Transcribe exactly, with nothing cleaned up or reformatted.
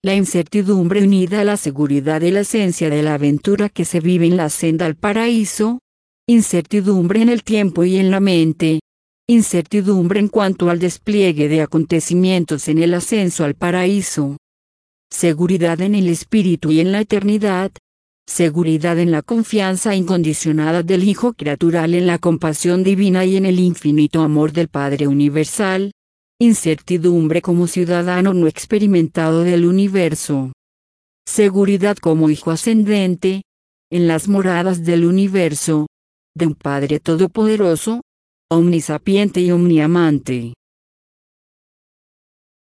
La incertidumbre unida a la seguridad de la esencia de la aventura que se vive en la senda al paraíso. Incertidumbre en el tiempo y en la mente. Incertidumbre en cuanto al despliegue de acontecimientos en el ascenso al paraíso. Seguridad en el espíritu y en la eternidad. Seguridad en la confianza incondicionada del Hijo criatural en la compasión divina y en el infinito amor del Padre universal. Incertidumbre como ciudadano no experimentado del universo. Seguridad como Hijo ascendente, en las moradas del universo, de un Padre todopoderoso, omnisapiente y omniamante.